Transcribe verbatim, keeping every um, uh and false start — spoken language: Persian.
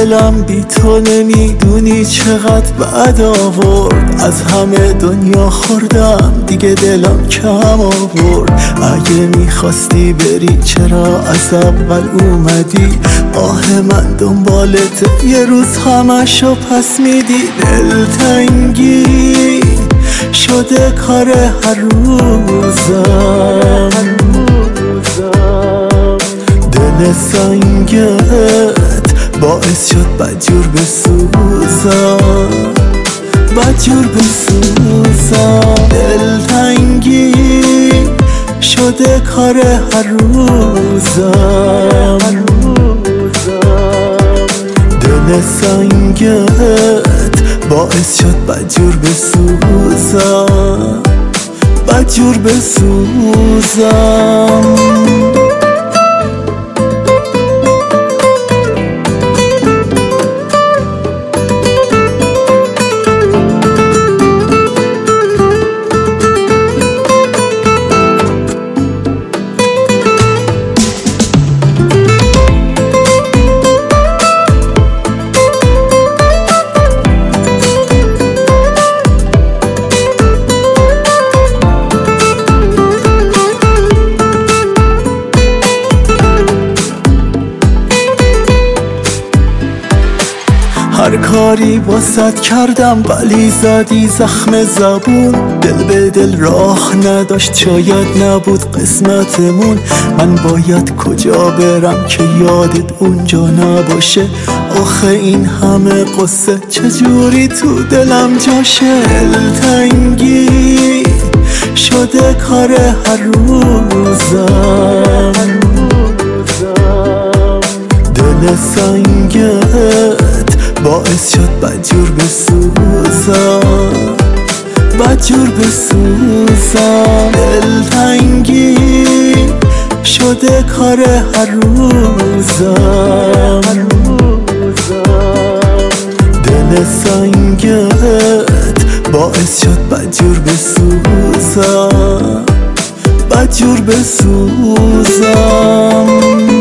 دلم بی تو نمیدونی چقدر بد آورد. از همه دنیا خوردم دیگه دلم کم آورد. اگه میخواستی بری چرا از اول اومدی؟ آه من دنبالت یه روز همشو پس میدی. دلتنگی شده کار هر روزم، دل سنگت باعث شد بدجور بسوزم، بدجور بسوزم. دلتنگی شده کار هر روزم، دل سنگت باعث شد بدجور بسوزم، بدجور بسوزم. هر کاری واسط کردم ولی زدی زخم زبون. دل به دل راه نداشت شاید نبود قسمتمون. من باید کجا برم که یادت اونجا نباشه؟ آخه این همه قصه چجوری تو دلم جاشه؟ دلتنگی شده کار هر روزم، دل سنگت باعث شد بدجور بسوزم، بدجور بسوزم. دلتنگی شده کار هر روزم، دل سنگت باعث شد بدجور بسوزم، بدجور بسوزم.